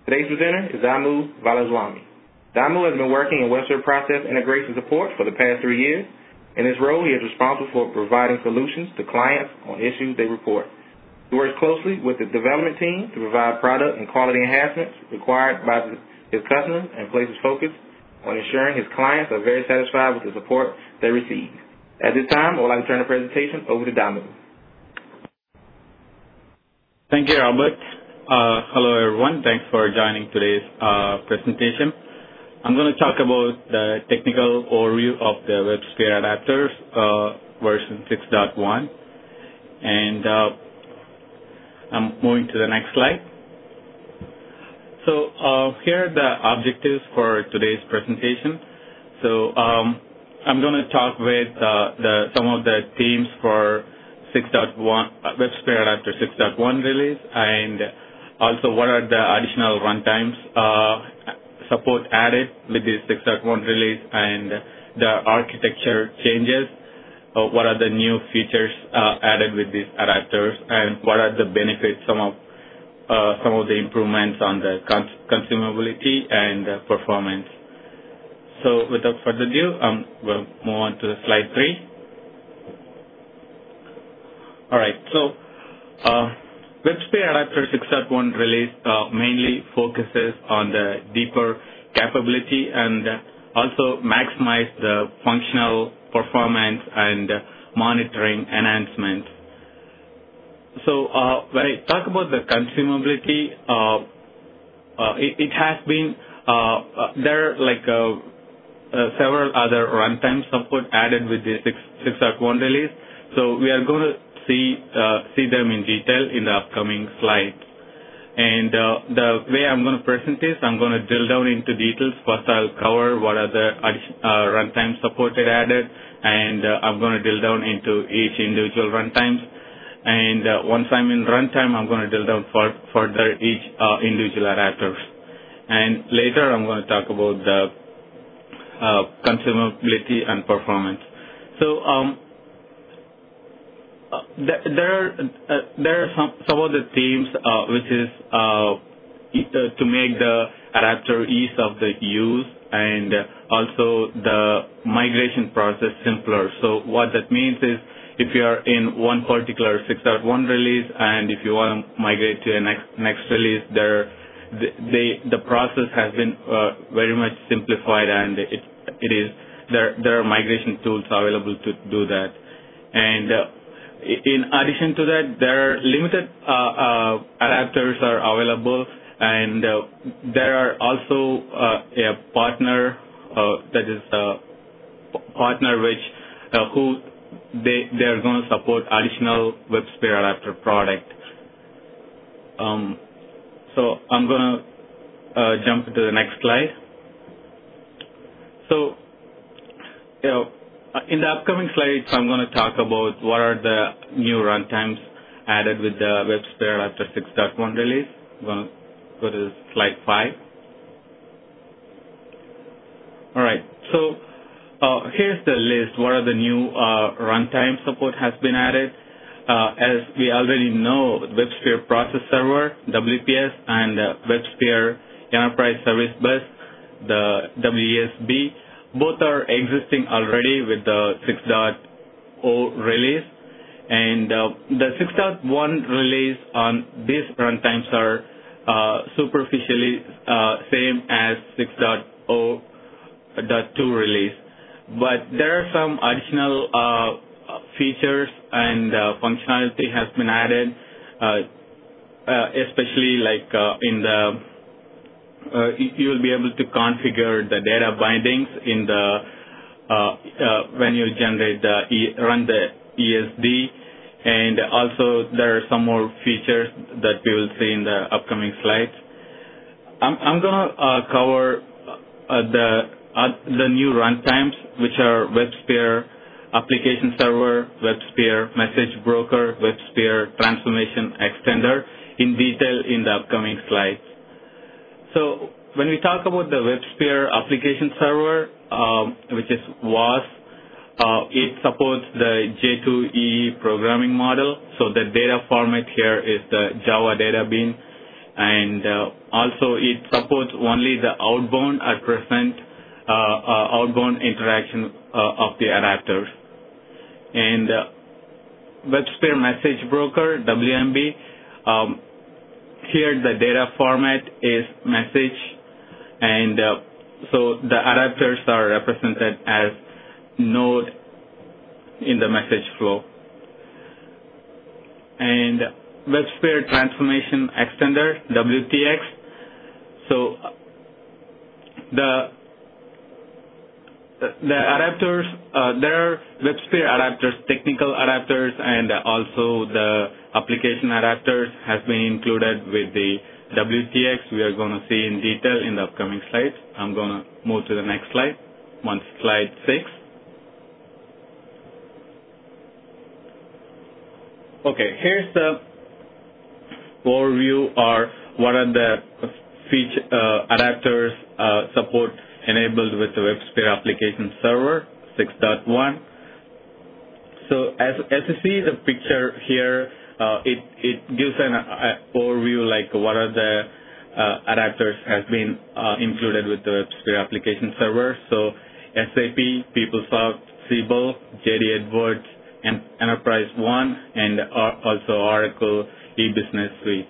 Today's presenter is Damu Valaswamy. Damu has been working in WebSphere process integration support for the past 3 years. In this role, he is responsible for providing solutions to clients on issues they report. He works closely with the development team to provide product and quality enhancements required by his customers and places focus on ensuring his clients are very satisfied with the support they receive. At this time, I would like to turn the presentation over to Damu. Thank you, Robert. Hello, everyone. Thanks for joining today's presentation. I'm going to talk about the technical overview of the WebSphere adapters, version 6.1. And I'm moving to the next slide. So here are the objectives for today's presentation. So I'm going to talk with some of the themes for 6.1 WebSphere Adapter 6.1 release, and also what are the additional runtimes support added with this 6.1 release, and the architecture changes. What are the new features added with these adapters, and what are the benefits, some of the improvements on the consumability and performance. So without further ado, we'll move on to slide 3. All right, so WebSphere Adapter 6.1 release mainly focuses on the deeper capability and also maximize the functional performance and monitoring enhancements. So when I talk about the consumability, it has been there are like several other runtime support added with the 6.1 release. So we are going to see them in detail in the upcoming slides. And the way I'm going to present this, I'm going to drill down into details. First, I'll cover what are the runtime supported added, and I'm going to drill down into each individual runtimes. And once I'm in runtime, I'm going to drill down further each individual adapters. And later, I'm going to talk about the consumability and performance. So there are some of the themes which is to make the adapter ease of the use and also the migration process simpler. So what that means is if you are in one particular 6.1 release and if you want to migrate to a next release, the process has been very much simplified, and there are migration tools available to do that. And in addition to that, there are limited adapters are available, and there are also a partner that is a partner who they are going to support additional WebSphere adapter product. So I'm going to jump into the next slide. So in the upcoming slides, I'm going to talk about what are the new runtimes added with the WebSphere Adapter 6.1 release. I'm going to go to slide 5. All right, so here's the list. What are the new runtime support has been added? As we already know, WebSphere Process Server, WPS, and WebSphere Enterprise Service Bus, the WESB, both are existing already with the 6.0 release, and the 6.1 release on these runtimes are superficially same as 6.0.2 release, but there are some additional features and functionality has been added, especially like in the you will be able to configure the data bindings in the when you generate run the ESD, and also there are some more features that we will see in the upcoming slides. I'm going to cover the new runtimes, which are WebSphere Application Server, WebSphere Message Broker, WebSphere Transformation Extender in detail in the upcoming slides. So when we talk about the WebSphere Application Server, which is WAS, it supports the J2EE programming model. So the data format here is the Java data bean, and also it supports only the outbound at present, outbound interaction of the adapters. And WebSphere Message Broker, WMB, here the data format is message, and so the adapters are represented as node in the message flow. And WebSphere Transformation Extender, WTX, so the adapters, there are WebSphere adapters, technical adapters, and also the application adapters has been included with the WTX. We are going to see in detail in the upcoming slides. I'm going to move to the next slide, slide 6. Okay, here's the overview or what are the feature adapters support enabled with the WebSphere Application Server 6.1. So as you see the picture here, it gives an overview like what are the adapters has been included with the WebSphere Application Server. So SAP, PeopleSoft, Siebel, JD Edwards, and Enterprise One, and also Oracle E-Business Suite.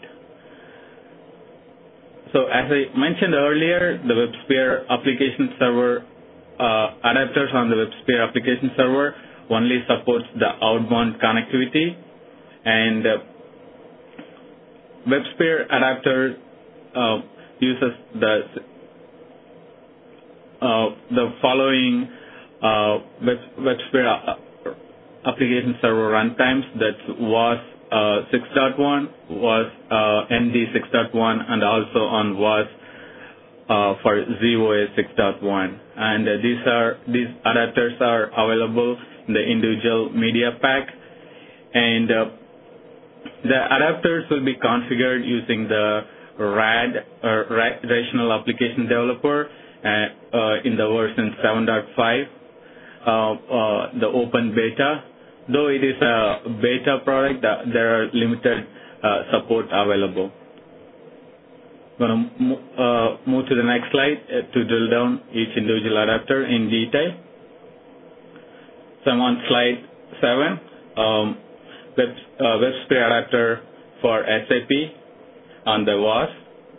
So as I mentioned earlier, the WebSphere Application Server adapters on the WebSphere Application Server only supports the outbound connectivity, and WebSphere adapter uses the following WebSphere Application Server runtimes, that was 6.1, was ND 6.1, and also on was for ZOA 6.1. And these adapters are available in the individual media pack, and the adapters will be configured using the RAD, Rational Application Developer, in the version 7.5, the open beta. Though it is a beta product, there are limited support available. I'm going to move to the next slide to drill down each individual adapter in detail. So I'm on slide 7, WebSphere adapter for SAP on the WAS.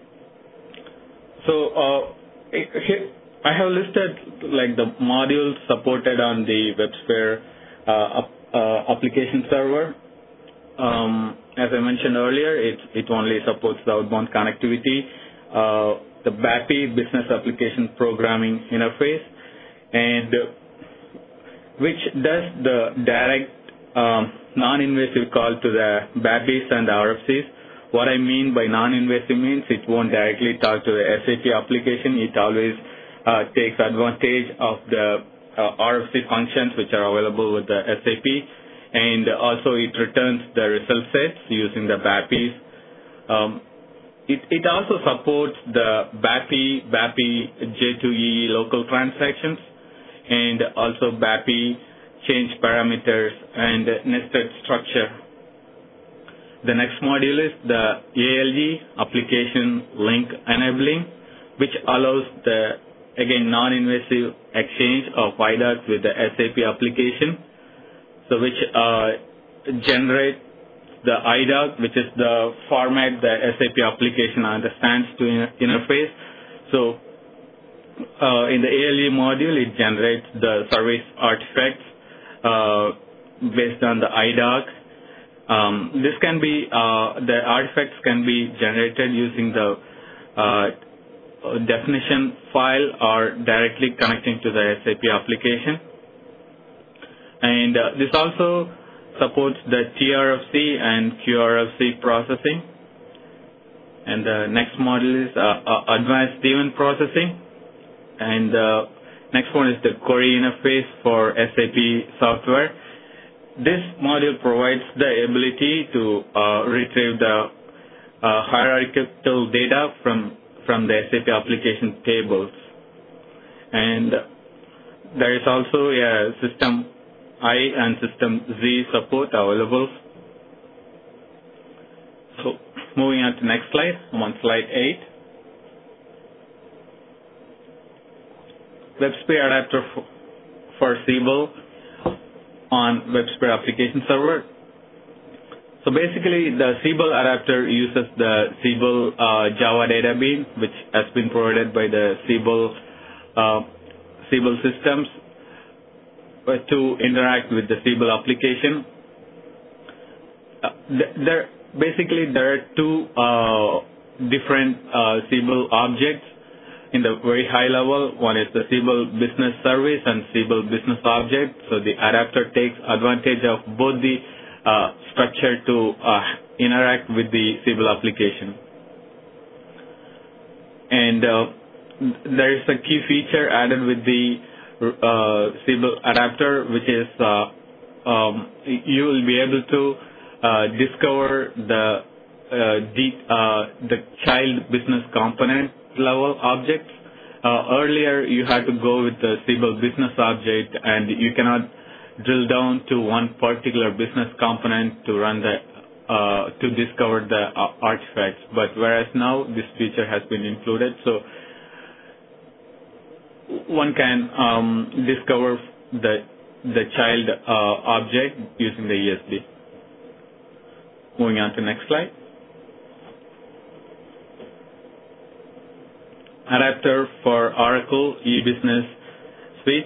So I have listed like the modules supported on the WebSphere application server. As I mentioned earlier, it only supports the outbound connectivity, the BAPI, Business Application Programming Interface, and which does the direct non-invasive call to the BAPIs and the RFCs. What I mean by non-invasive means it won't directly talk to the SAP application. It always takes advantage of the RFC functions which are available with the SAP, and also it returns the result sets using the BAPIs. It also supports the BAPI J2EE local transactions, and also BAPI change parameters and nested structure. The next module is the ALG, Application Link Enabling, which allows the again non-invasive exchange of IDOCs with the SAP application, so which generate the IDOC, which is the format the SAP application understands to interface. So in the ALE module, it generates the service artifacts based on the IDOC. This can be the artifacts can be generated using the definition file or directly connecting to the SAP application. And this also supports the TRFC and QRFC processing. And the next module is advanced event processing. And the next one is the query interface for SAP software. This module provides the ability to retrieve the hierarchical data from the SAP application tables. And there is also a System I and System Z support available. So Moving on to next slide. I'm on slide 8. WebSphere adapter for Siebel on WebSphere application server. So basically, the Siebel adapter uses the Siebel Java data bean, which has been provided by the Siebel systems to interact with the Siebel application. There are two different Siebel objects in the very high level. One is the Siebel Business Service and Siebel Business Object. So the adapter takes advantage of both the structure to interact with the Siebel application. And there is a key feature added with the Siebel adapter, which is you will be able to discover the child business component level objects. Earlier, you had to go with the Siebel business object, and you cannot drill down to one particular business component to run the to discover the artifacts. But whereas now this feature has been included, so one can discover the child object using the ESD. Moving on to next slide. Adapter for Oracle eBusiness Suite.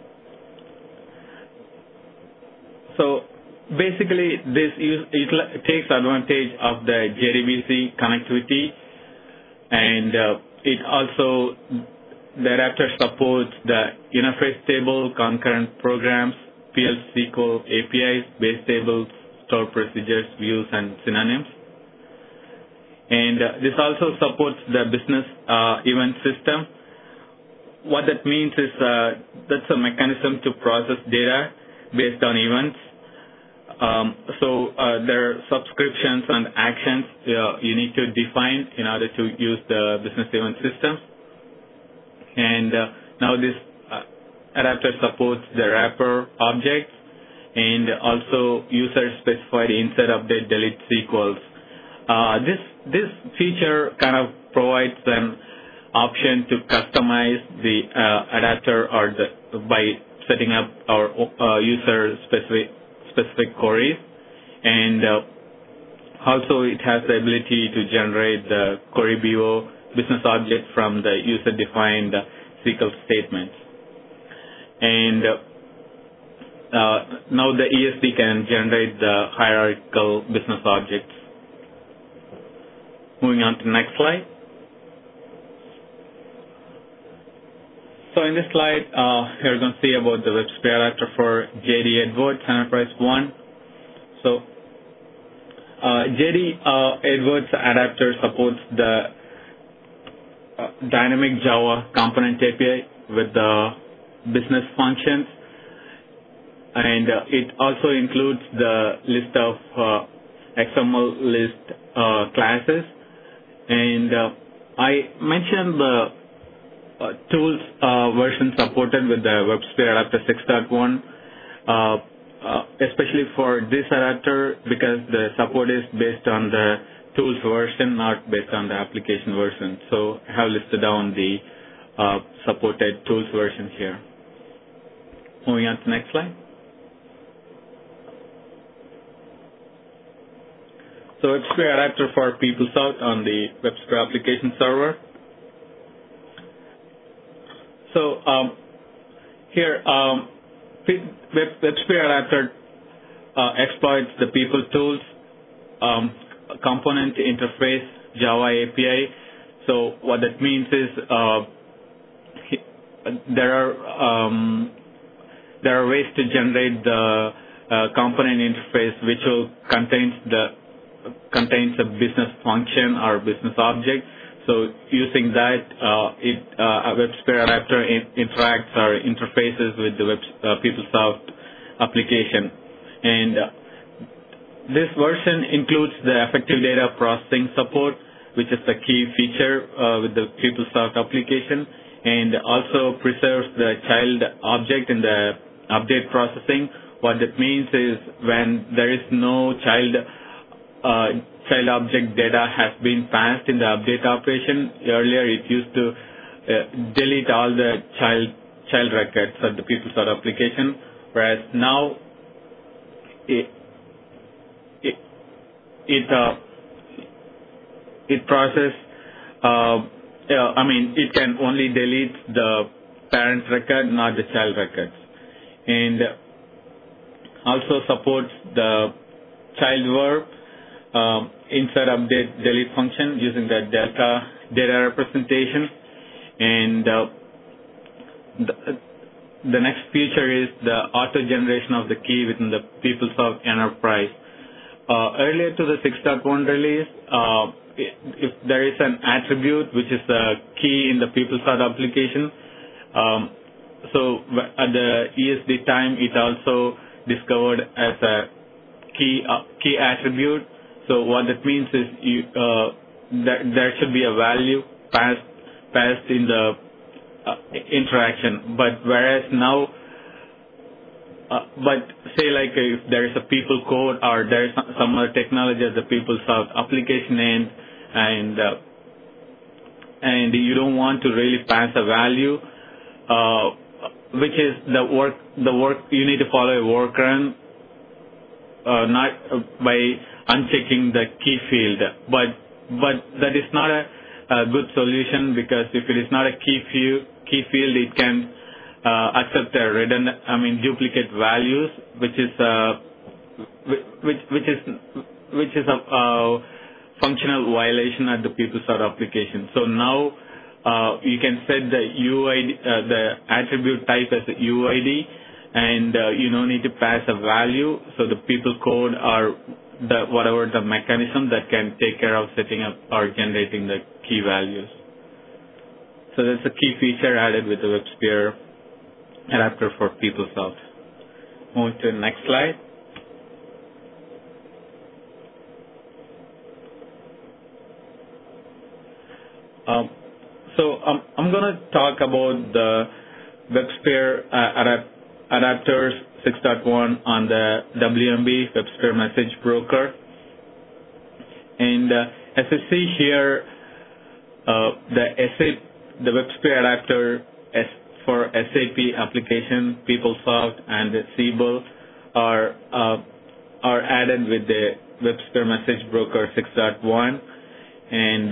So basically, it takes advantage of the JDBC connectivity, and it also the adapter supports the interface table, concurrent programs, PL SQL APIs, base tables, stored procedures, views, and synonyms. And this also supports the business event system. What that means is that's a mechanism to process data based on events. So there are subscriptions and actions you need to define in order to use the business event systems. And now this adapter supports the wrapper objects and also user-specified insert, update, delete SQLs. This feature kind of provides an option to customize the adapter by setting up our user-specific queries, and also it has the ability to generate the query BO business object from the user-defined SQL statements. And now the ESD can generate the hierarchical business objects. Moving on to the next slide. So in this slide, you're going to see about the WebSphere adapter for JD Edwards Enterprise One. So JD Edwards adapter supports the dynamic Java component API with the business functions, and it also includes the list of XML list classes. And I mentioned the tools version supported with the WebSphere adapter 6.1, especially for this adapter, because the support is based on the tools version, not based on the application version. So I have listed down the supported tools versions here. Moving on to the next slide. So WebSphere adapter for PeopleSoft on the WebSphere application server. So here, WebSphere adapter exploits the People Tools component interface Java API. So what that means is there are ways to generate the component interface which will contains a business function or business object. So using that, a WebSphere adapter interacts or interfaces with the PeopleSoft application. And this version includes the effective data processing support, which is the key feature with the PeopleSoft application, and also preserves the child object in the update processing. What that means is when there is no child object data has been passed in the update operation. Earlier, it used to delete all the child records at the PeopleSoft application, whereas now it process. It can only delete the parent record, not the child records, and also supports the child verb insert update delete function using the delta data representation. And the next feature is the auto generation of the key within the PeopleSoft Enterprise. Earlier to the 6.1 release, if there is an attribute which is a key in the PeopleSoft application, so at the ESD time, it also discovered as a key attribute. So what that means is there should be a value passed in the interaction. But whereas now, but say like if there is a people code or there is some other technology at the PeopleSoft application end, and you don't want to really pass a value, which is the work you need to follow a workaround, not by unchecking the key field. But that is not a good solution, because if it is not a key field, it can accept a duplicate values, which is a functional violation at the PeopleSoft application. So now you can set the UID, the attribute type as a UID, and you don't need to pass a value. So the people code or whatever the mechanism that can take care of setting up or generating the key values. So that's a key feature added with the WebSphere adapter for PeopleSoft. Moving to the next slide. So I'm going to talk about the WebSphere adapters 6.1 on the WMB WebSphere Message Broker. And as you see here, the WebSphere adapter for SAP application, PeopleSoft, and the Siebel are added with the WebSphere Message Broker 6.1, and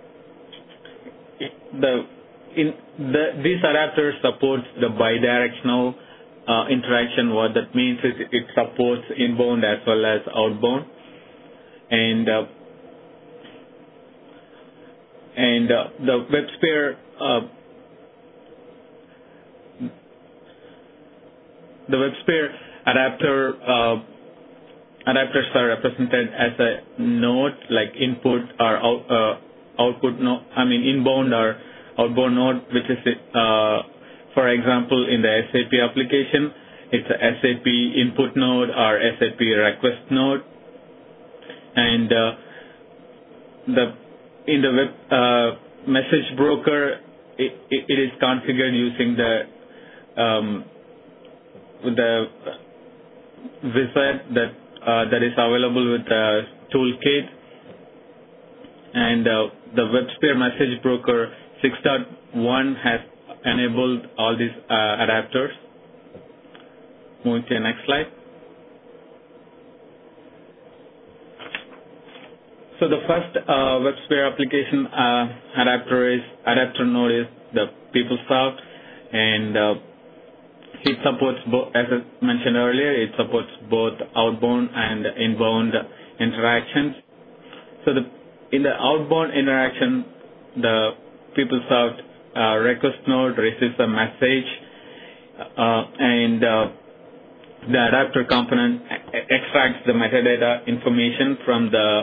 these adapters supports the bidirectional interaction. What that means is it supports inbound as well as outbound, and the WebSphere adapters are represented as a node, like input or output node. Inbound or outbound node, which is for example, in the SAP application, it's a SAP input node or SAP request node, and in the web message broker, it is configured using the wizard that is available with the toolkit, and the WebSphere Message Broker 6.1 has enabled all these adapters. Moving to the next slide. So the first WebSphere application adapter node is the PeopleSoft, and it supports both, as I mentioned earlier, it supports both outbound and inbound interactions. So in the outbound interaction, the PeopleSoft request node receives a message, and the adapter component extracts the metadata information from the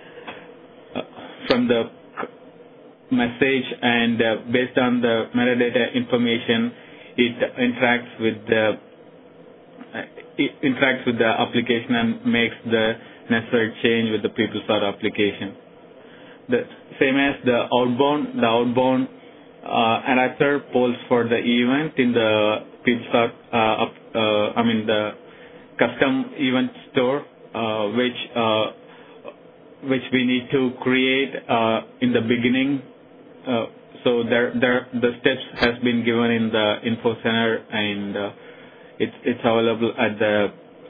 message, and based on the metadata information, it interacts with the application and makes the necessary change with the PeopleSoft application. The same as the outbound adapter polls for the event in the PeopleSoft, the custom event store, which we need to create in the beginning. So the steps has been given in the info center, and it's available at the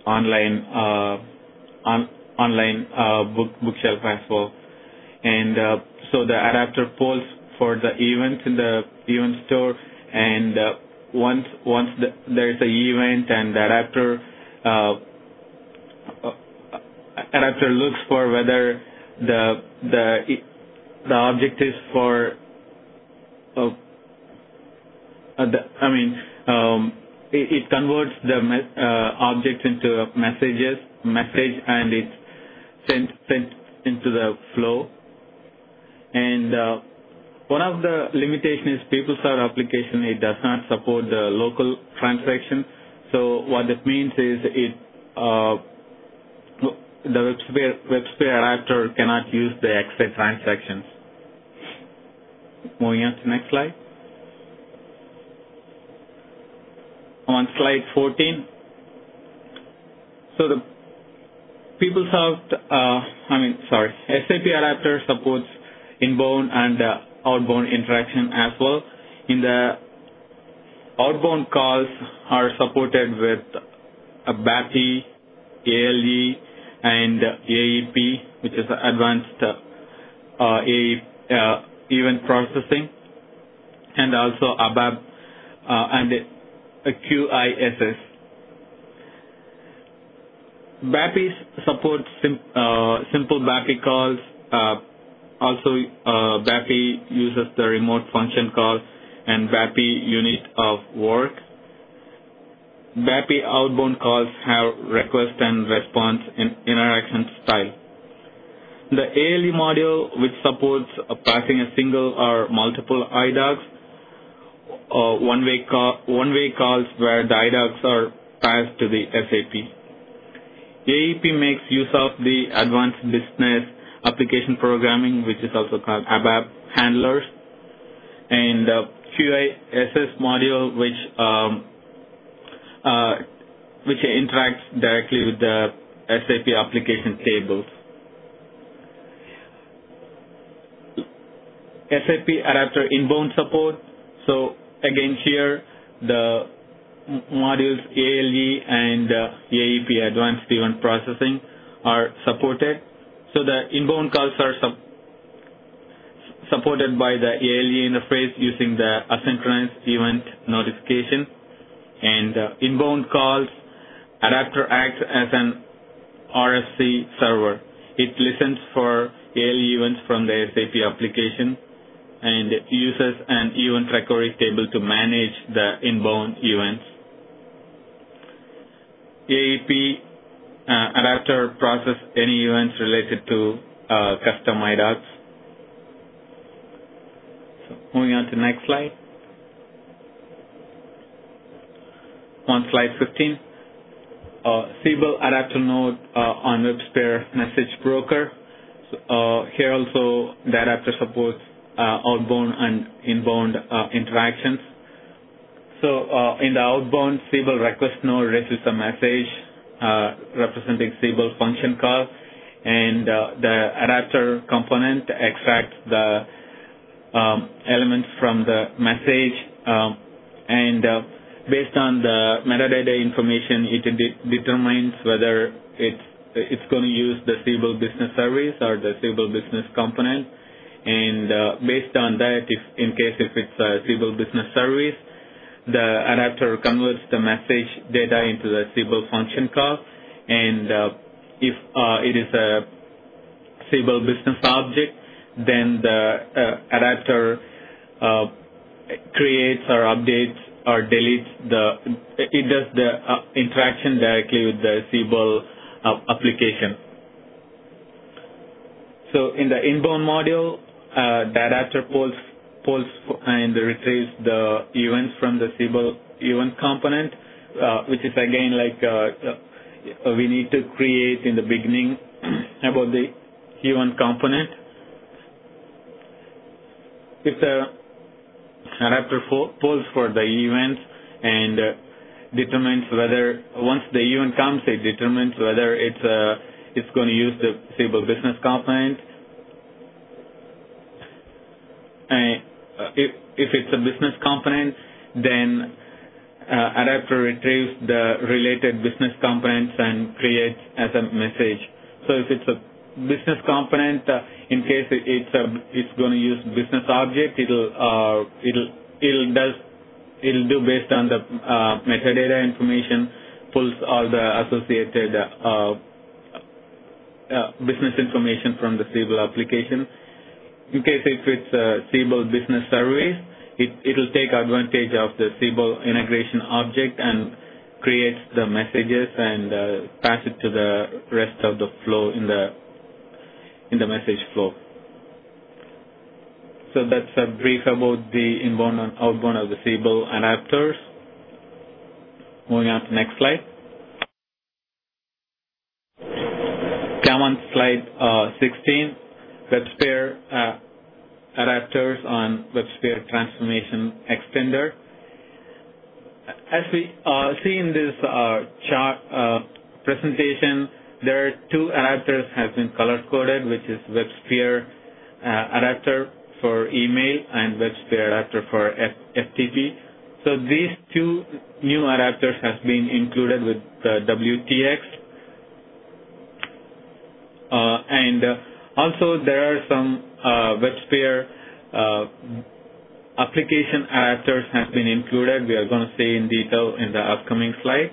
online bookshelf as well. And so the adapter polls for the events in the event store, and once there is an event, and the adapter looks for whether the object is for it converts the object into a message, and it's sent into the flow. And one of the limitations is PeopleSoft application, it does not support the local transaction. So what that means is the WebSphere adapter cannot use the extra transactions. Moving on to the next slide. On slide 14, so the PeopleSoft, SAP adapter supports inbound and outbound interaction as well. In the outbound calls are supported with BAPI, ALE, and AEP, which is advanced event processing, and also ABAP and QISS. BAPI supports simple BAPI calls. Also, BAPI uses the remote function call and BAPI unit of work. BAPI outbound calls have request and response interaction style. The ALE module, which supports passing a single or multiple IDOCs, one-way calls where the IDOCs are passed to the SAP. AEP makes use of the advanced business application programming, which is also called ABAP handlers, and QISS module, which interacts directly with the SAP application tables. SAP adapter inbound support. So again here the modules ALE and AEP advanced event processing are supported. So the inbound calls are supported by the ALE interface using the asynchronous event notification. And inbound calls, adapter acts as an RFC server. It listens for ALE events from the SAP application and uses an event recovery table to manage the inbound events. AEP adapter process any events related to custom IDOCs. So moving on to the next slide. On slide 15, Siebel adapter node on WebSphere message broker. So, here also the adapter supports outbound and inbound interactions. So in the outbound, Siebel request node receives a message representing Siebel function call, and the adapter component extracts the elements from the message, and based on the metadata information, it determines whether it's going to use the Siebel business service or the Siebel business component. And based on that, if it's a Siebel business service, the adapter converts the message data into the Siebel function call. And if it is a Siebel business object, then the adapter creates or updates or deletes it does the interaction directly with the Siebel application. So in the inbound module, the adapter polls and retrieves the events from the Siebel event component, which is again like we need to create in the beginning about the event component. If the adapter polls for the events and determines whether, once the event comes, it determines whether it's a it's going to use the Siebel business component. If it's a business component, then adapter retrieves the related business components and creates as a message. So if it's a business component, in case it's going to use business object, it'll do based on the metadata information, pulls all the associated business information from the Siebel application. In case if it's a Siebel business service, it'll take advantage of the Siebel integration object and creates the messages and pass it to the rest of the flow in the message flow. So that's a brief about the inbound and outbound of the Siebel adapters. Moving on to next slide. Come on slide 16. WebSphere adapters on WebSphere Transformation Extender. As we see in this chart presentation, there are two adapters have been color coded, which is WebSphere adapter for email and WebSphere adapter for FTP. So these two new adapters have been included with the WTX, and also there are some WebSphere application adapters have been included. We are going to see in detail in the upcoming slides.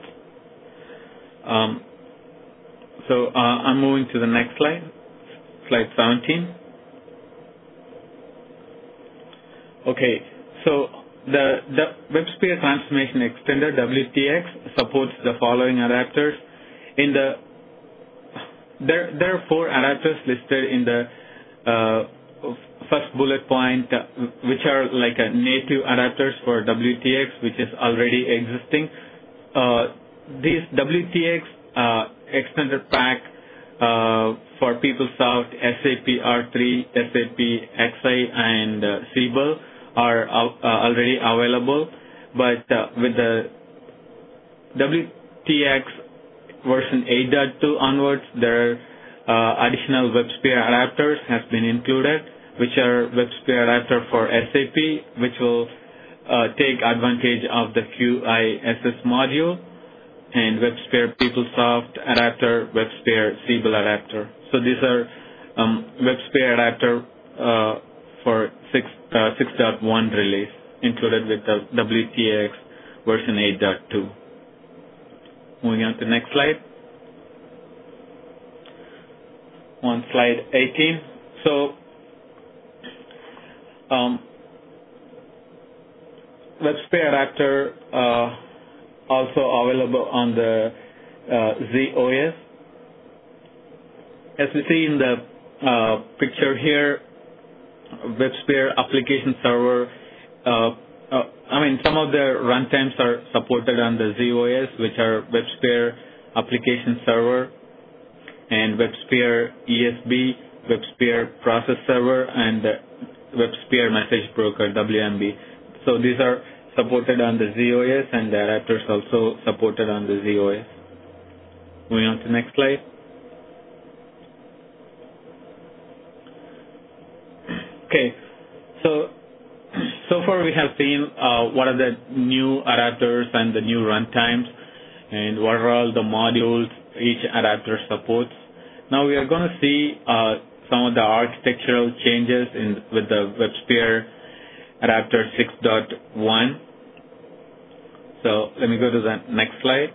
So I'm moving to the next slide, slide 17. Okay, so the WebSphere Transformation Extender WTX supports the following adapters. There are 4 adapters listed in the first bullet point, which are like a native adapters for WTX, which is already existing. These WTX extended pack for PeopleSoft, SAP R3, SAP XI, and Siebel are already available, but with the WTX version 8.2 onwards, there are additional WebSphere adapters has been included, which are WebSphere adapter for SAP, which will take advantage of the QISS module, and WebSphere PeopleSoft adapter, WebSphere Siebel adapter. So these are WebSphere adapter for 6.1 release included with the WTX version 8.2. Moving on to the next slide. On slide 18. So WebSphere adapter also available on the ZOS. As we see in the picture here, WebSphere application server, some of the runtimes are supported on the ZOS, which are WebSphere application server and WebSphere ESB, WebSphere process server, and WebSphere message broker, WMB. So these are supported on the ZOS, and the adapters also supported on the ZOS. Moving on to the next slide. Okay, so far we have seen what are the new adapters and the new runtimes, and what are all the modules each adapter supports. Now we are going to see some of the architectural changes with the WebSphere adapter 6.1. So let me go to the next slide.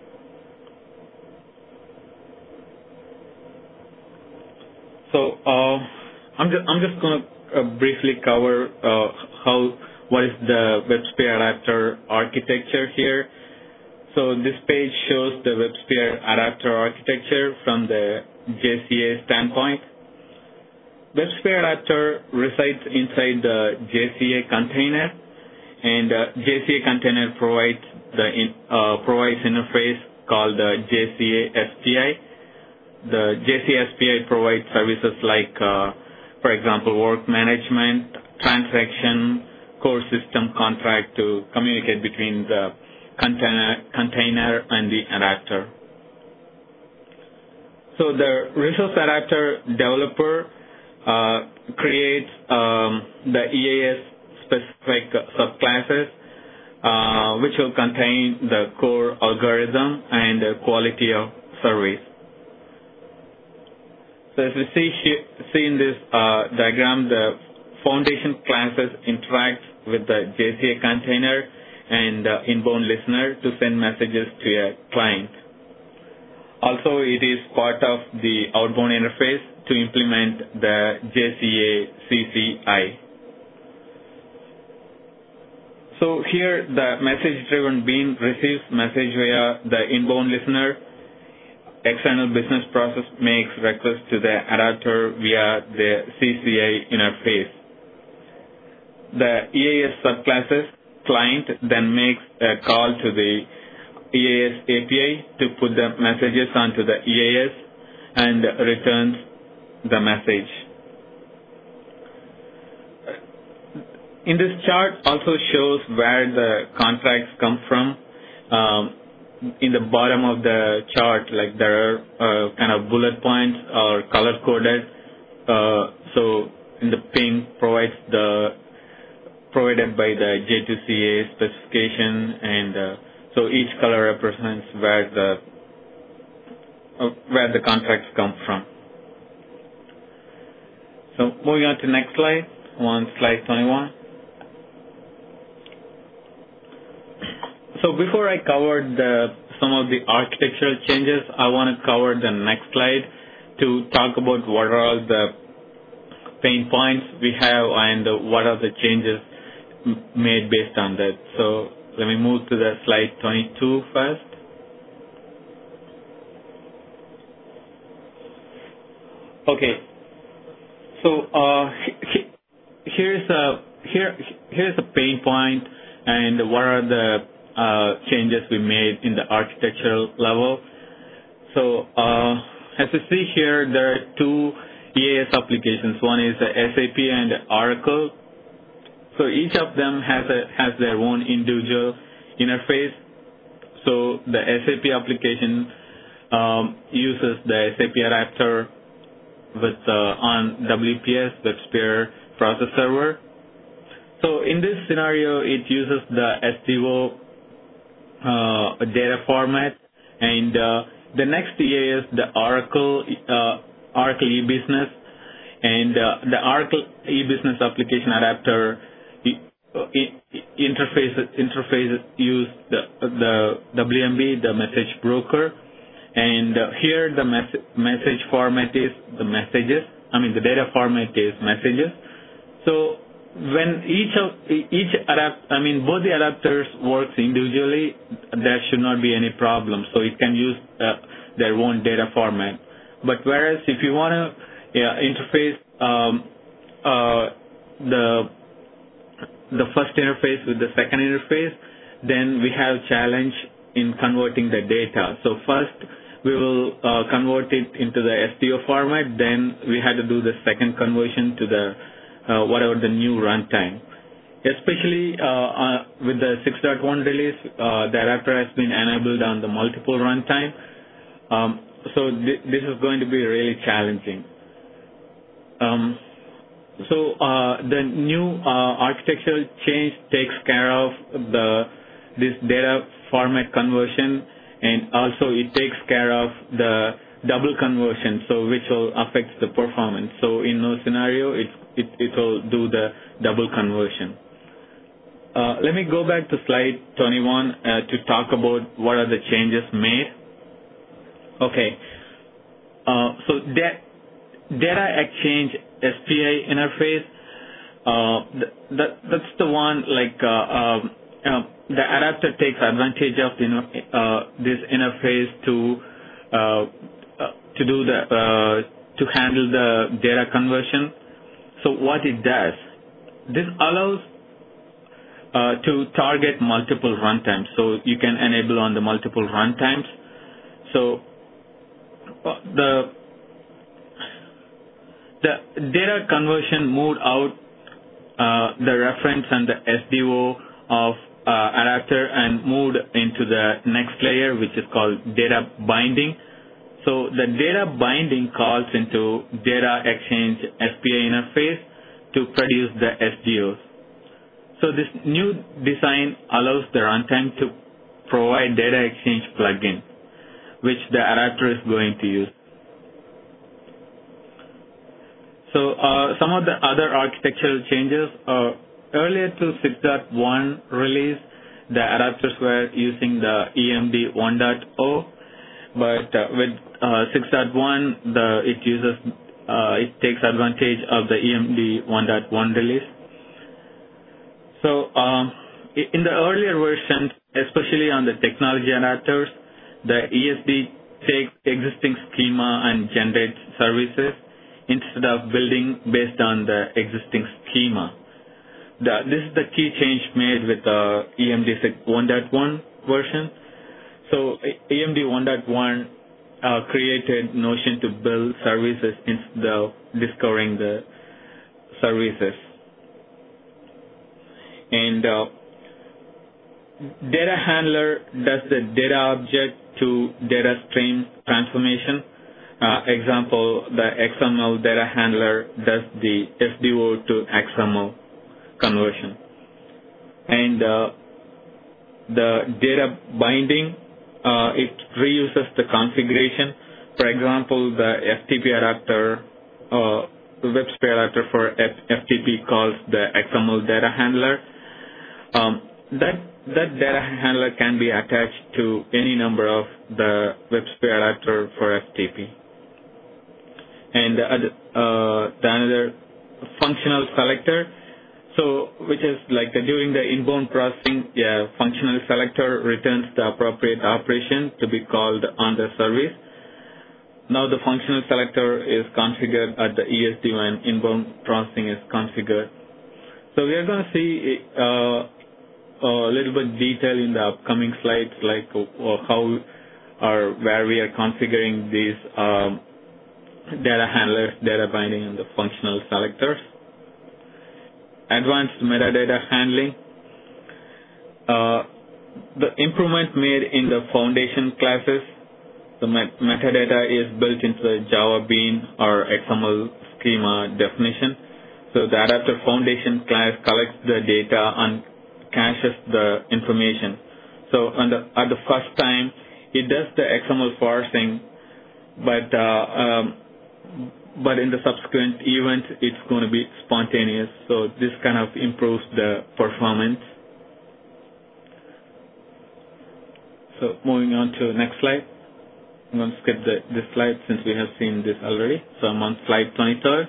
So I'm just going to briefly cover what is the WebSphere adapter architecture here. So this page shows the WebSphere adapter architecture from the JCA standpoint. WebSphere adapter resides inside the JCA container, and JCA container provides interface called the JCA SPI. The JCA SPI provides services like, for example, work management, transaction, core system contract to communicate between the container and the adapter. So the resource adapter developer creates the EAS specific subclasses which will contain the core algorithm and the quality of service. So as we see in this diagram, the foundation classes interact with the JCA container and inbound listener to send messages to a client. Also, it is part of the outbound interface to implement the JCA CCI. So here, the message-driven bean receives message via the inbound listener. External business process makes request to the adapter via the CCI interface. The EAS subclasses client then makes a call to the EAS API to put the messages onto the EAS and returns the message. In this chart also shows where the contracts come from. In the bottom of the chart, like there are kind of bullet points or color coded. So in the pink provided by the J2CA specification, and so each color represents where the contracts come from. So moving on to next slide, slide 21. So before I cover some of the architectural changes, I want to cover the next slide to talk about what are all the pain points we have and what are the changes made based on that. So let me move to the slide 22 first. Okay. So here's a pain point and what are the changes we made in the architectural level. So as you see here, there are two EAS applications. One is the SAP and Oracle. So each of them has their own individual interface. So the SAP application uses the SAP adapter with on WPS, WebSphere process server. So in this scenario, it uses the SDO data format, and the next EAS, the Oracle eBusiness, and the Oracle eBusiness application adapter interface use the WMB, the message broker, and here the message format is the messages. The data format is messages. So when both the adapters works individually, there should not be any problem. So it can use their own data format. But whereas if you want to interface the first interface with the second interface, then we have challenge in converting the data. So first we will convert it into the SDO format. Then we had to do the second conversion to the whatever the new runtime. Especially with the 6.1 release, the adapter has been enabled on the multiple runtime. So this is going to be really challenging. So the new architectural change takes care of this data format conversion, and also it takes care of the double conversion, so which will affect the performance. So in no scenario, it will do the double conversion. Let me go back to slide 21 to talk about what are the changes made. Okay. So data exchange SPI interface, that's the one the adapter takes advantage of this interface to handle the data conversion. So what it does, this allows to target multiple runtimes. So you can enable on the multiple runtimes. So the data conversion moved out the reference and the SDO of adapter and moved into the next layer, which is called data binding. So the data binding calls into data exchange SPA interface to produce the SDOs. So this new design allows the runtime to provide data exchange plugin, which the adapter is going to use. So some of the other architectural changes are earlier to 6.1 release, the adapters were using the EMD 1.0, but with 6.1, it takes advantage of the EMD 1.1 release. So in the earlier versions, especially on the technology adapters, the ESD takes existing schema and generates services instead of building based on the existing schema. This is the key change made with the EMD 1.1 version. So EMD 1.1 created Notion to build services instead of discovering the services. And data handler does the data object to data stream transformation. Example, the XML data handler does the SDO to XML conversion. And the data binding, it reuses the configuration. For example, the FTP adapter, the WebSphere adapter for FTP calls the XML data handler. That data handler can be attached to any number of the WebSphere adapter for FTP. And the another functional selector, so which is like during the inbound processing, functional selector returns the appropriate operation to be called on the service. Now the functional selector is configured at the ESD when inbound processing is configured. So we are going to see a little bit detail in the upcoming slides, like how or where we are configuring these data handlers, data binding, and the functional selectors. Advanced metadata handling. The improvement made in the foundation classes, the metadata is built into the Java Bean or XML schema definition. So the adapter foundation class collects the data and caches the information. So at the first time, it does the XML parsing, but in the subsequent event, it's going to be spontaneous. So this kind of improves the performance. So moving on to the next slide. I'm going to skip this slide since we have seen this already. So I'm on slide 23.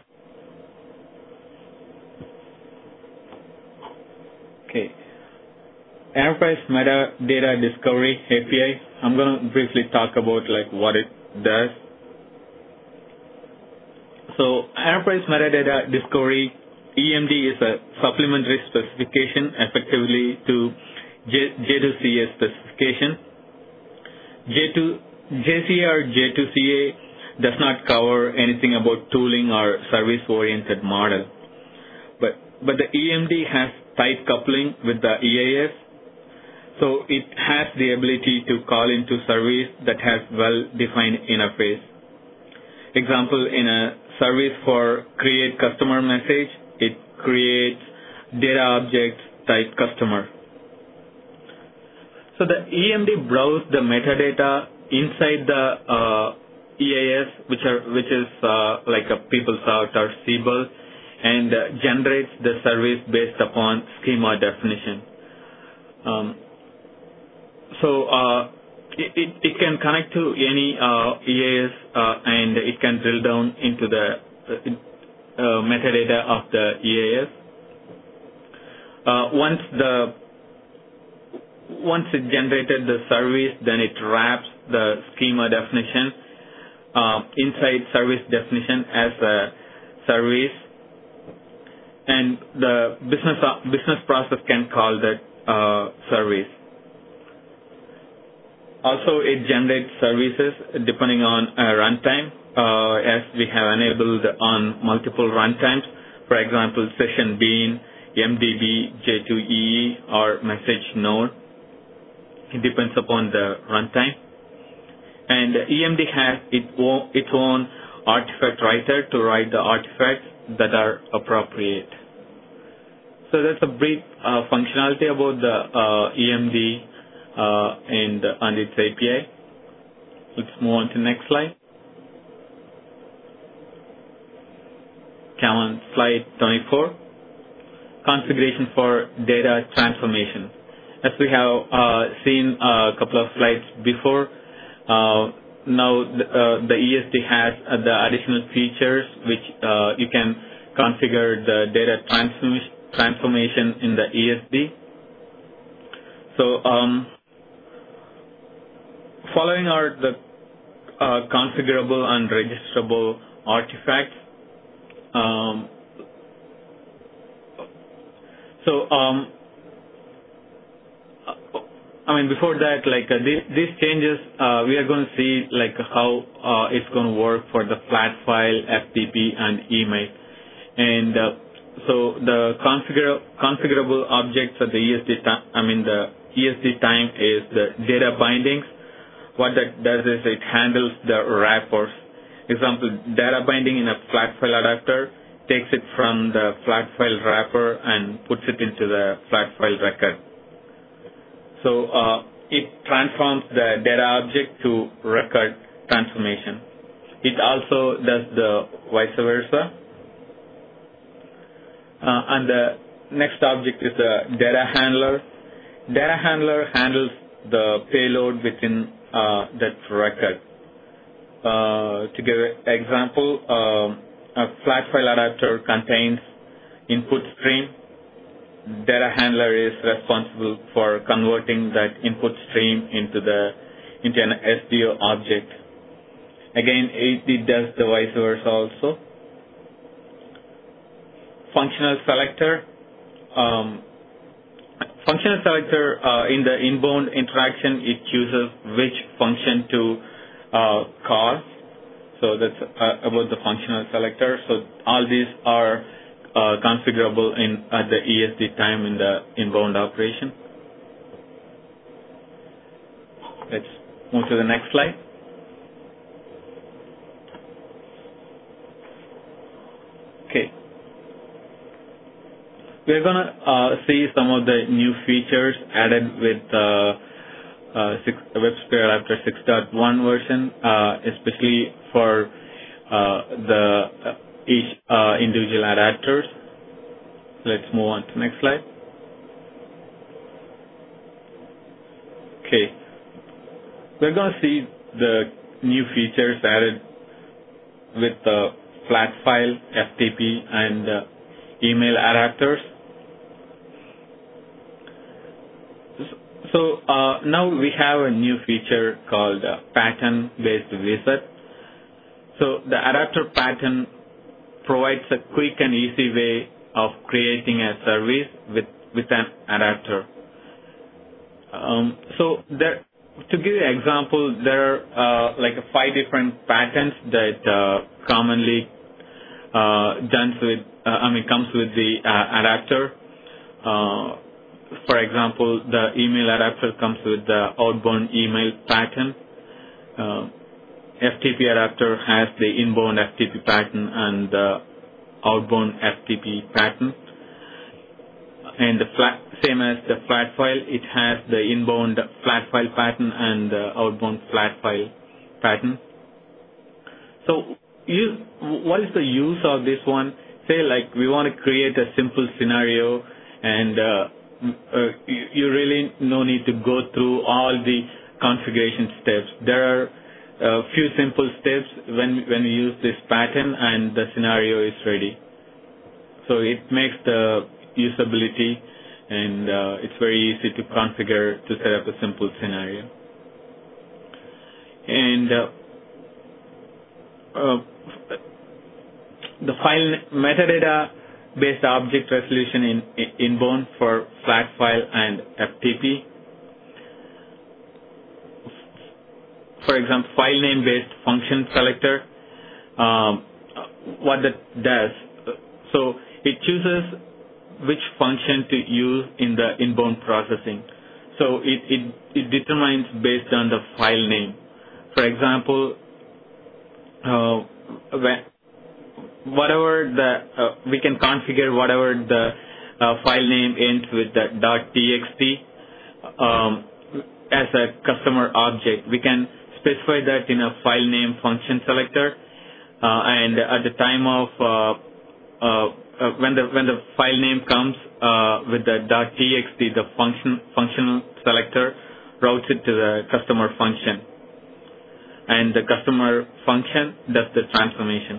Okay. Enterprise Metadata Discovery API. I'm going to briefly talk about what it does. So Enterprise Metadata Discovery, EMD, is a supplementary specification effectively to J2CA specification. JCA or J2CA does not cover anything about tooling or service-oriented model. But the EMD has tight coupling with the EAS, so it has the ability to call into service that has well-defined interface. Example, in a service for create customer message, it creates data object type customer. So the EMD browses the metadata inside the EAS, which is like a PeopleSoft or Siebel, and generates the service based upon schema definition. It can connect to any EAS and it can drill down into the metadata of the EAS. Once it generated the service, then it wraps the schema definition inside service definition as a service, and the business process can call that service. Also, it generates services depending on runtime, as we have enabled on multiple runtimes. For example, Session Bean, MDB, J2EE, or Message Node. It depends upon the runtime. And EMD has its own artifact writer to write the artifacts that are appropriate. So that's a brief functionality about the EMD and its API. Let's move on to the next slide. Come on, slide 24. Configuration for data transformation. As we have seen a couple of slides before, now the ESD has the additional features which you can configure the data transformation in the ESD. So following are the configurable and registerable artifacts. Before that, these changes, we are going to see how it's going to work for the flat file, FTP, and email. And so the configurable objects of the ESD time, the ESD time is the data bindings. What that does is it handles the wrappers. Example, data binding in a flat file adapter takes it from the flat file wrapper and puts it into the flat file record. So it transforms the data object to record transformation. It also does the vice versa. And the next object is the data handler. Data handler handles the payload within that record. To give an example, a flat file adapter contains input stream. Data handler is responsible for converting that input stream into an SDO object. Again, it does the vice versa also. Functional selector. Functional selector in the inbound interaction, it chooses which function to call. So that's about the functional selector. So all these are configurable at the ESD time in the inbound operation. Let's move to the next slide. Okay. We're going to see some of the new features added with WebSphere Adapter 6.1 version, especially for each individual adapters. Let's move on to the next slide. Okay. We're going to see the new features added with the flat file, FTP, and email adapters. So now we have a new feature called pattern-based visit. So the adapter pattern provides a quick and easy way of creating a service with an adapter. To give you an example, there are 5 different patterns that commonly comes with the adapter. For example, the email adapter comes with the outbound email pattern. FTP adapter has the inbound FTP pattern and the outbound FTP pattern. And same as the flat file, it has the inbound flat file pattern and the outbound flat file pattern. So what is the use of this one? Say we want to create a simple scenario, and you really no need to go through all the configuration steps. There are a few simple steps when we use this pattern, and the scenario is ready. So it makes the usability, and it's very easy to configure to set up a simple scenario. And the file metadata-based object resolution in inbound for flat file and FTP. For example, file name-based function selector, what that does, so it chooses which function to use in the inbound processing. So it determines based on the file name. for example, we can configure whatever the file name ends with the .txt as a customer object. We can specify that in a file name function selector, and at the time of when the file name comes with the .txt, the functional selector routes it to the customer function, and the customer function does the transformation.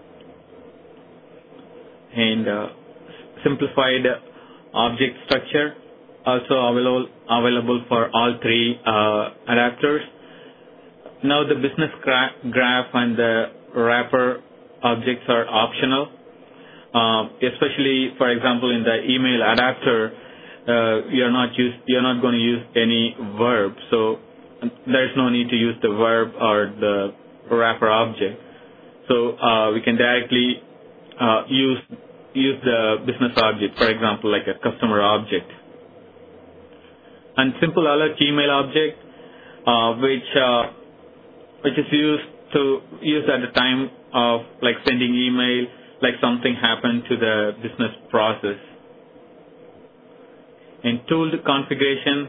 And simplified object structure also available for all three adapters. Now the business graph and the wrapper objects are optional, especially, for example, in the email adapter, you're not going to use any verb, so there's no need to use the verb or the wrapper object. So we can directly use the business object, for example, like a customer object. And simple alert email object, which is used at the time of like sending email, like something happened to the business process. In tooled configuration,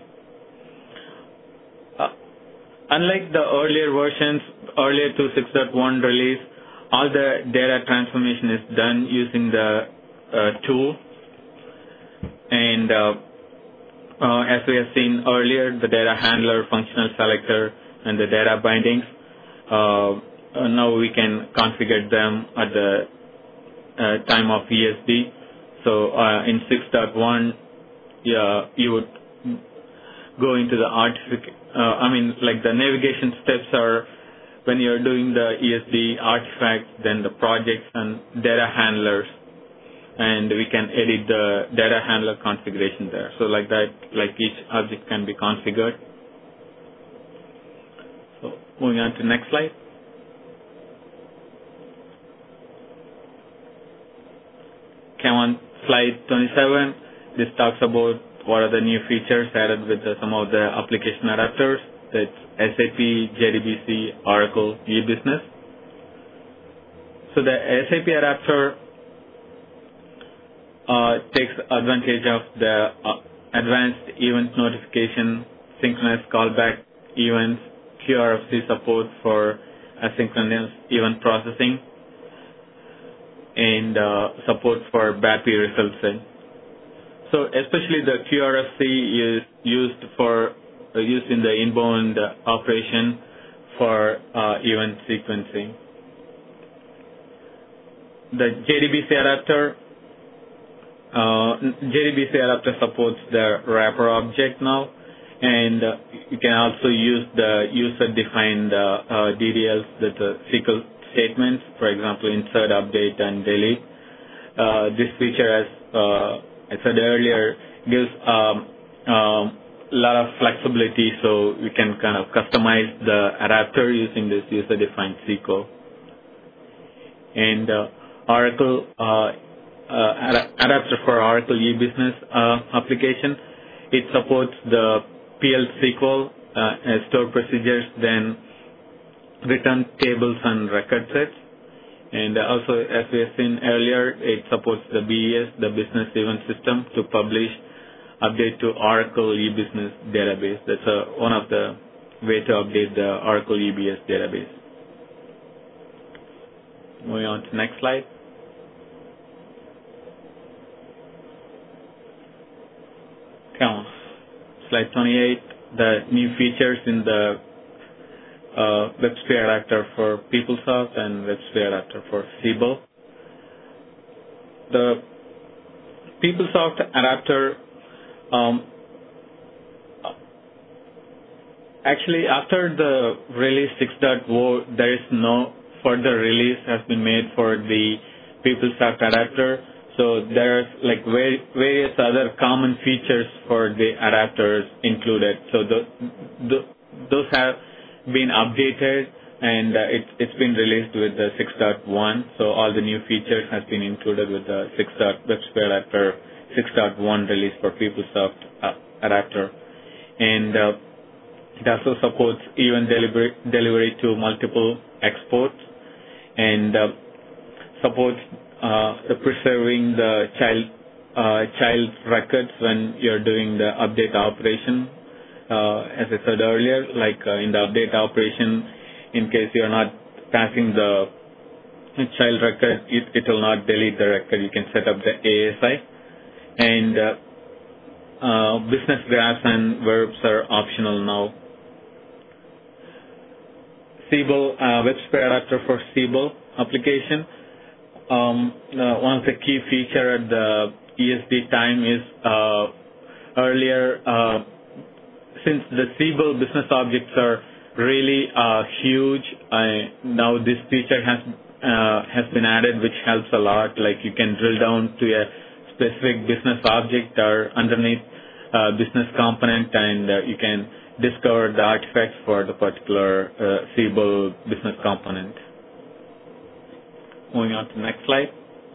unlike the earlier versions, earlier to 6.1 release, all the data transformation is done using the tool. And as we have seen earlier, the data handler, functional selector, and the data bindings, now we can configure them at the time of ESD. So in 6.1, you would go into the the navigation steps are when you're doing the ESD artifacts, then the projects and data handlers, and we can edit the data handler configuration there. So like that, like each object can be configured. So moving on to next slide. Come on, slide 27. This talks about what are the new features added with some of the application adapters. That's SAP, JDBC, Oracle, eBusiness. So the SAP adapter takes advantage of the advanced event notification, synchronous callback events, QRFC support for asynchronous event processing, and support for BAPI result set. So especially the QRFC is used in the inbound operation for event sequencing. The JDBC adapter supports the wrapper object now, and you can also use the user-defined DDLs, the SQL statements, for example, insert, update, and delete. This feature, as I said earlier, gives a lot of flexibility, so we can kind of customize the adapter using this user-defined SQL. And Oracle adapter for Oracle eBusiness application, it supports the PL SQL, store procedures, then return tables and record sets. And also, as we have seen earlier, it supports the BES, the Business Event System, to publish update to Oracle eBusiness database. That's one of the way to update the Oracle EBS database. Moving on to next slide. Come on. Slide 28, the new features in the WebSphere adapter for PeopleSoft and WebSphere adapter for Siebel. The PeopleSoft adapter, actually after the release 6.0, there is no further release has been made for the PeopleSoft adapter. So there's like various other common features for the adapters included. So those have been updated, and it's been released with the 6.1. So all the new features has been included with the WebSphere adapter 6.1 release for PeopleSoft adapter. And It also supports event delivery to multiple exports, and supports the preserving the child records when you're doing the update operation. As I said earlier, like in the update operation, in case you're not passing the child record, it will not delete the record. You can set up the ASI, and business graphs and verbs are optional now. Siebel, WebSphere adapter for Siebel application. One of the key feature at the ESD time is earlier, since the Siebel business objects are really huge, now this feature has been added, which helps a lot. Like you can drill down to a specific business object or underneath business component, and you can discover the artifacts for the particular Siebel business component. Moving on to the next slide.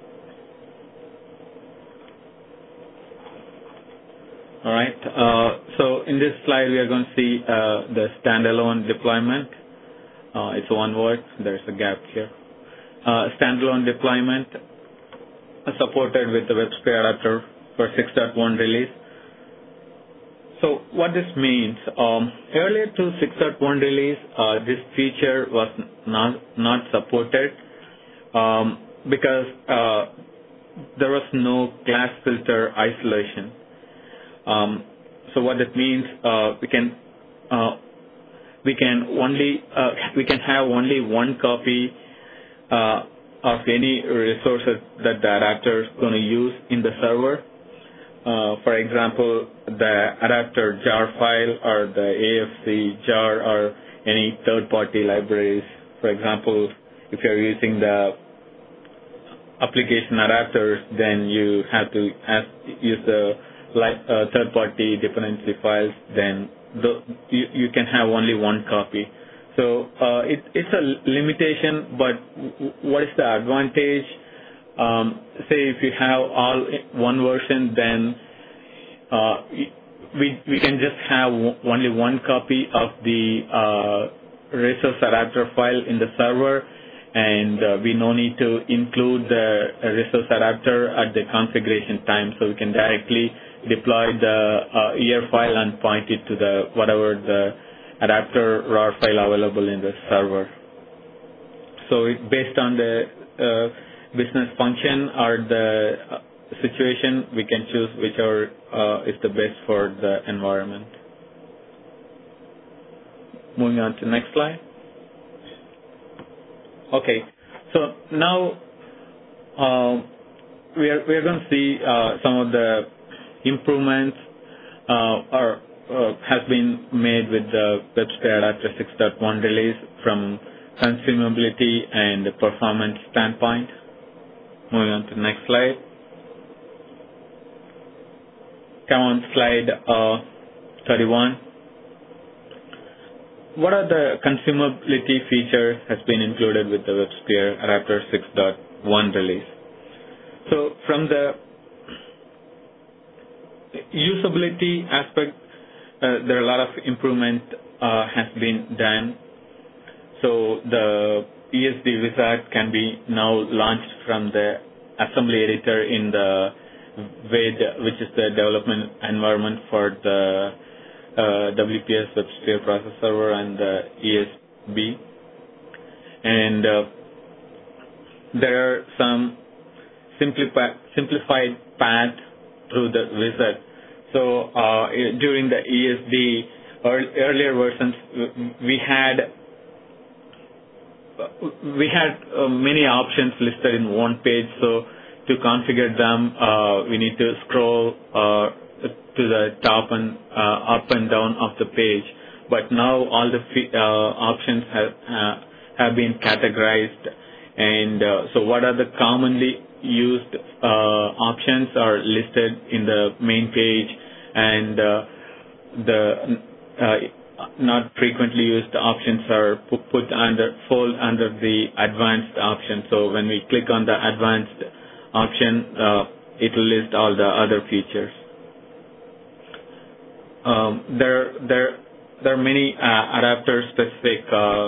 All right. So in this slide, we are going to see the standalone deployment. It's one word. There's a gap here. Standalone deployment supported with the WebSphere adapter for 6.1 release. So what this means, earlier to 6.1 release, this feature was not supported because there was no class filter isolation. So what that means, we can have only one copy of any resources that the adapter is going to use in the server. For example, the adapter jar file or the AFC jar or any third-party libraries. For example, if you're using the application adapters, then you have to use the third-party dependency files. Then you can have only one copy. So it's a limitation, but what is the advantage? Say if you have all one version, then we can just have only one copy of the resource adapter file in the server, and we no need to include the resource adapter at the configuration time, so we can directly deploy the ER file and point it to the whatever the adapter RAR file available in the server. So based on the business function or the situation, we can choose whichever is the best for the environment. Moving on to the next slide. Okay, so now we are going to see some of the improvements has been made with the WebSphere Adapter 6.1 release from consumability and performance standpoint. Moving on to the next slide. Come on, slide 31. What are the consumability features has been included with the WebSphere Adapter 6.1 release? So from the usability aspect, there are a lot of improvement has been done. So the ESD wizard can be now launched from the assembly editor in the WED, which is the development environment for the WPS WebSphere process server and the ESB. And there are some simplified path through the wizard. So during the ESD earlier versions, we had many options listed in one page. So to configure them, we need to scroll to the top and up and down of the page. But now all the options have been categorized, and so what are the commonly used options are listed in the main page, and the not frequently used options are fall under the advanced option. So when we click on the advanced option, it will list all the other features. There there are many adapter-specific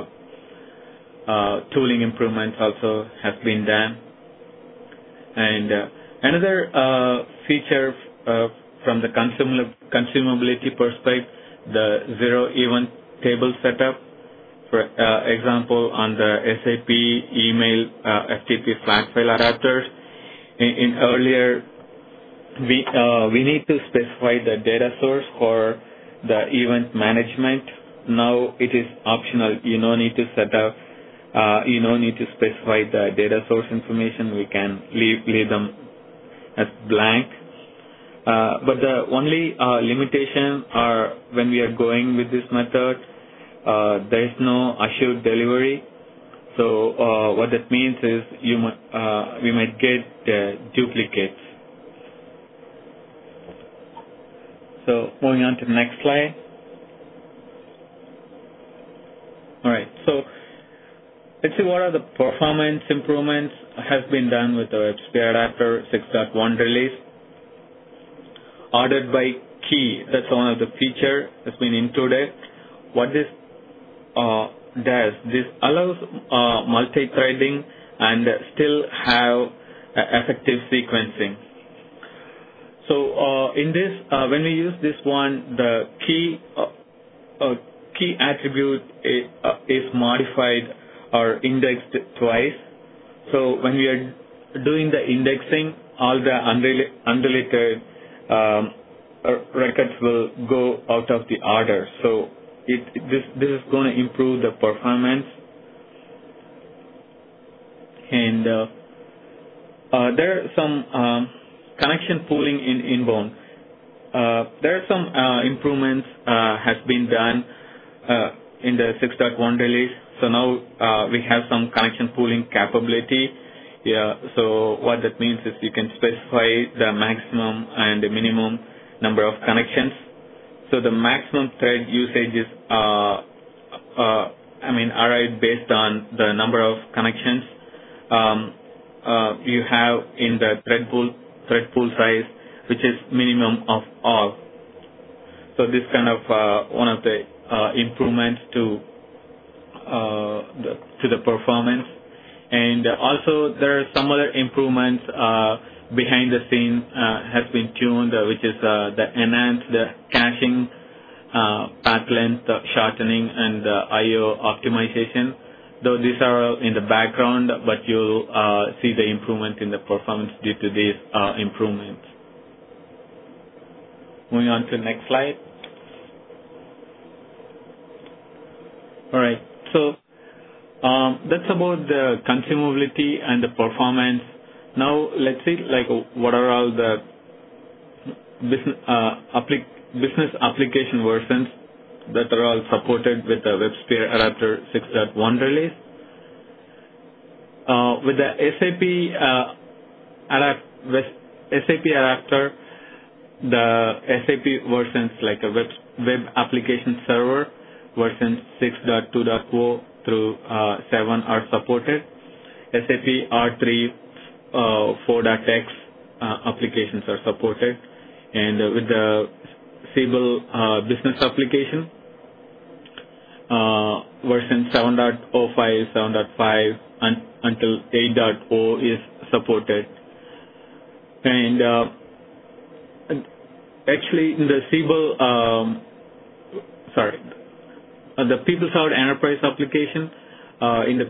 tooling improvements also has been done. And another feature from the consumability perspective, the zero event table setup. For example, on the SAP email FTP flat file adapters, in earlier we need to specify the data source for the event management. Now it is optional. You don't need to set up. You don't need to specify the data source information. We can leave them as blank. But the only limitation are when we are going with this method, there is no assured delivery. So what that means is we might get duplicates. So moving on to the next slide. All right. So let's see what are the performance improvements has been done with the WebSphere Adapter 6.1 release. Ordered by key, that's one of the feature that's been included. What this does, this allows multi-threading and still have effective sequencing. So in this, when we use this one, the key attribute is modified or indexed twice. So when we are doing the indexing, all the unrelated records will go out of the order. So this is going to improve the performance. And there are some connection pooling in inbound. There are some improvements has been done in the 6.1 release. So now we have some connection pooling capability. Yeah. So what that means is you can specify the maximum and the minimum number of connections. So the maximum thread usage is arrived based on the number of connections you have in the thread pool size, which is minimum of all. So this kind of one of the improvements to the performance. And also there are some other improvements behind the scene has been tuned, which is the enhanced caching, path length shortening, and I/O optimization. Though these are all in the background, but you'll see the improvement in the performance due to these improvements. Moving on to the next slide. All right. So that's about the consumability and the performance. Now let's see what are all the business application versions that are all supported with the WebSphere Adapter 6.1 release. With the SAP Adapter, the SAP versions like a web application server versions 6.2.0 through 7 are supported. SAP R3 4.x applications are supported, and with the Siebel business application version 7.05, 7.5 until 8.0 is supported. And actually in the Siebel the PeopleSoft Enterprise application, in the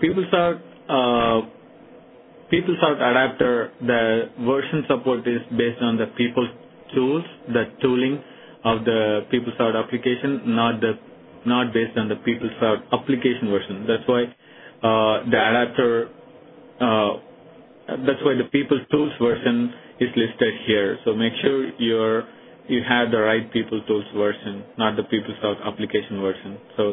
PeopleSoft Adapter, the version support is based on the People tools, the tooling of the PeopleSoft application, not based on the PeopleSoft application version. That's why the adapter, that's why the People tools version is listed here. So make sure you have the right People tools version, not the PeopleSoft application version. So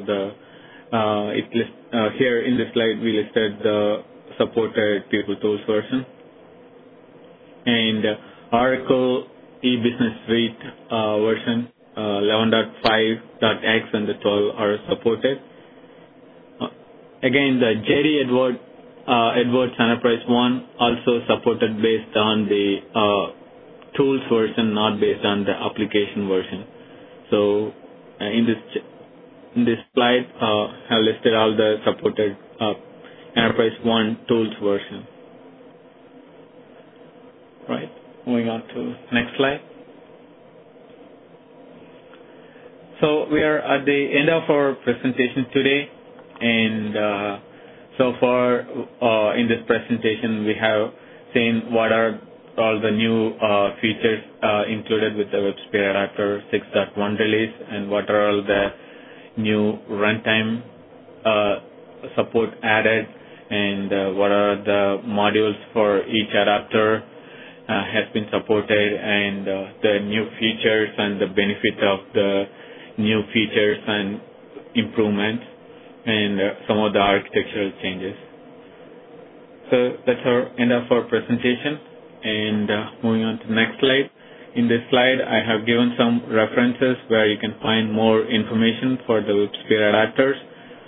here in this slide we listed the supported People tools version, and Oracle E-Business Suite version 11.5.x and the 12 are supported. Again, the J.D. Edwards Enterprise 1 also supported based on the tools version, not based on the application version. So in in this slide, have listed all the supported Enterprise One tools version. Right. Moving on to next slide. So we are at the end of our presentation today, and so far in this presentation we have seen what are all the new features included with the WebSphere Adapter 6.1 release, and what are all the new runtime support added, and what are the modules for each adapter has been supported, and the new features and the benefit of the new features and improvements, and some of the architectural changes. So that's our end of our presentation. And moving on to the next slide. In this slide, I have given some references where you can find more information for the WebSphere adapters.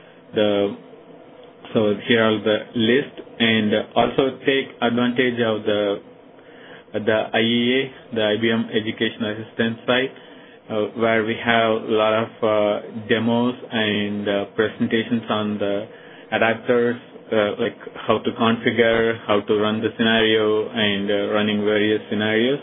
So here are the list, and also take advantage of the IEA, the IBM Education Assistance site, where we have a lot of demos and presentations on the adapters, like how to configure, how to run the scenario, and running various scenarios.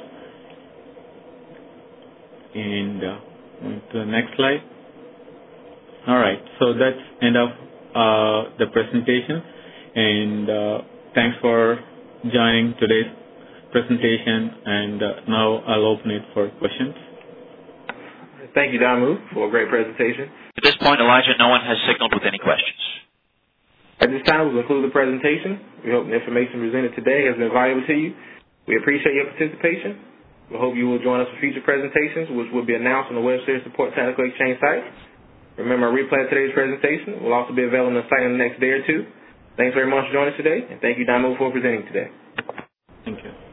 And moving to the next slide. All right, so that's end of the presentation, and thanks for joining today's presentation, and now I'll open it for questions. Thank you, Damu, for a great presentation. At this point, Elijah, no one has signaled with any questions. At this time, we'll conclude the presentation. We hope the information presented today has been valuable to you. We appreciate your participation. We hope you will join us for future presentations, which will be announced on the WebSphere Support Technical Exchange site. Remember, a replay of today's presentation will also be available on the site in the next day or two. Thanks very much for joining us today, and thank you, Damu, for presenting today. Thank you.